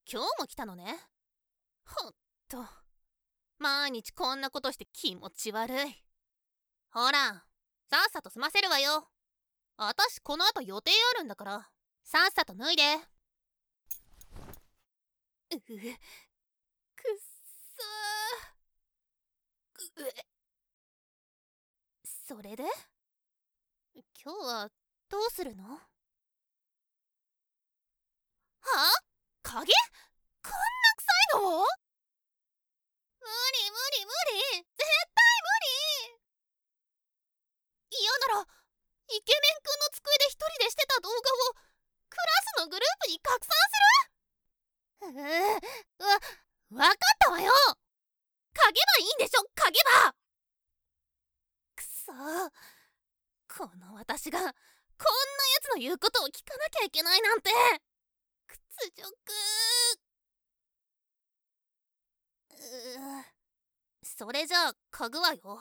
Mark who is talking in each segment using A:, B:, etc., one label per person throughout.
A: 今日も来たのね。ほんと毎日こんなことして気持ち悪い。ほら、さっさと済ませるわよ。あたしこの後予定あるんだから、さっさと脱いで。くっさー。それで今日はどうするの？はあ？影？こんな臭いの？無理無理無理、絶対無理。嫌ならイケメンくんの机で一人でしてた動画をクラスのグループに拡散する。わかったわよ。嗅げばいいんでしょ、嗅げば。くそー、この私がこんなやつの言うことを聞かなきゃいけないなんて屈辱。それじゃあ嗅ぐわよ。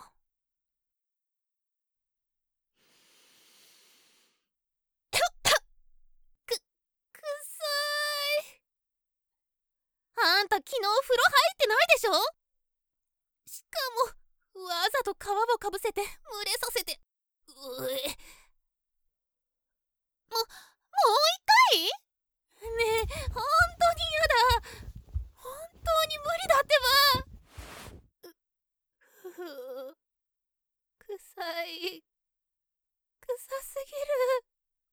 A: くさい。あんた昨日風呂入ってないでしょ。しかもわざと皮をかぶせて蒸れさせて。もう一回？ねえ、本当に嫌だ。本当に無理だってば。臭い。臭すぎる。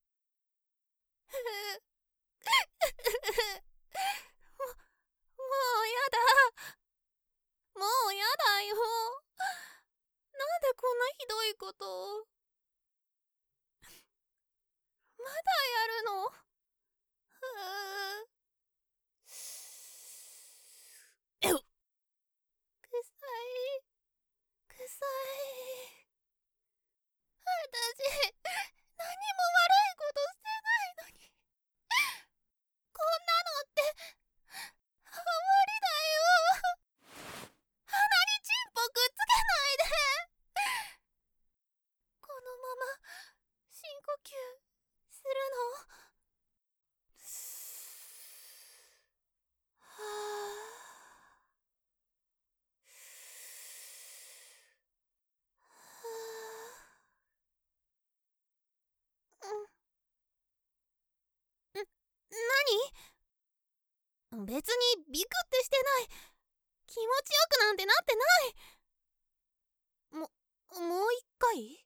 A: もうやだ。もうやだよ。なんでこんなひどいことを。まだやるの？臭い。臭い。私、何も悪いことしてないのに。こんなのって無理だよ。鼻にチンポくっつけないで。このまま深呼吸するの？は何？別にビクってしてない。気持ちよくなんてなってない。もう一回？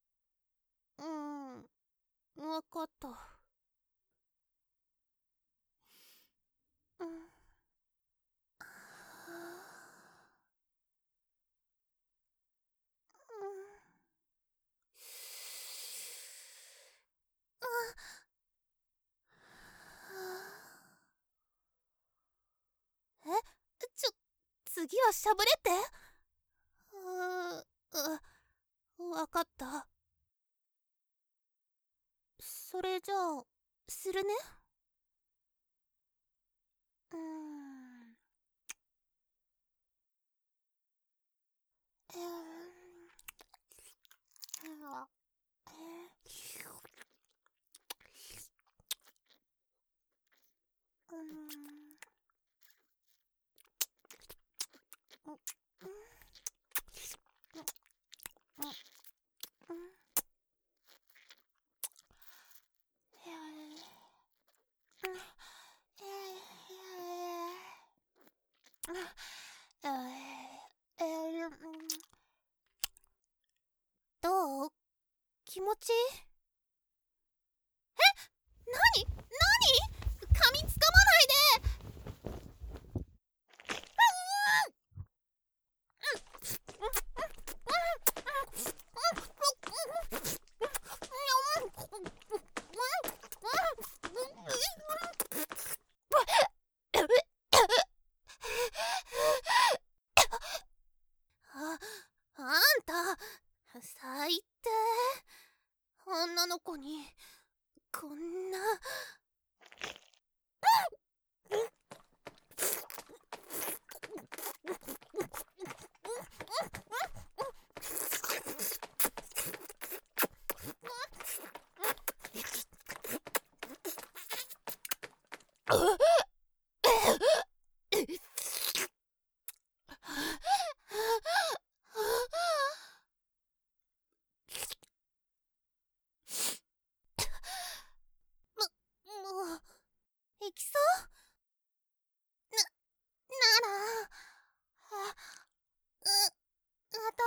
A: わかった。うん。え、次はしゃぶれって？わかった。それじゃあするね。うーん。どう？気持ちいい？なに？噛みつかまないで。あんた最低。女の子にこんな。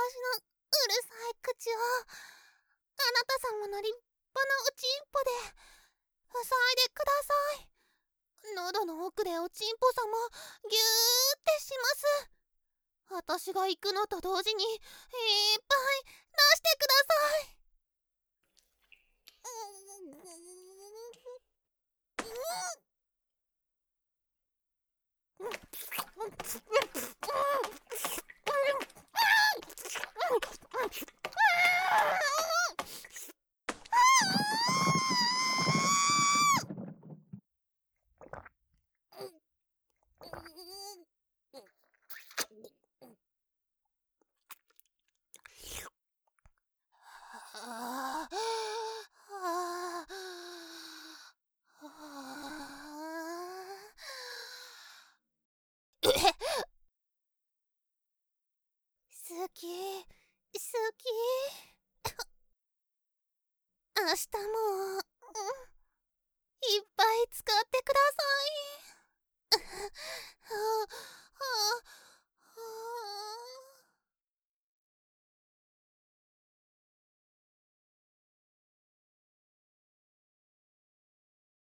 A: のうるさい口をあなた様の立派なおちんぽで塞いでください。喉の奥でおちんぽ様ぎゅーってします。私が行くのと同時にいっぱい出してください。好き好き。明日も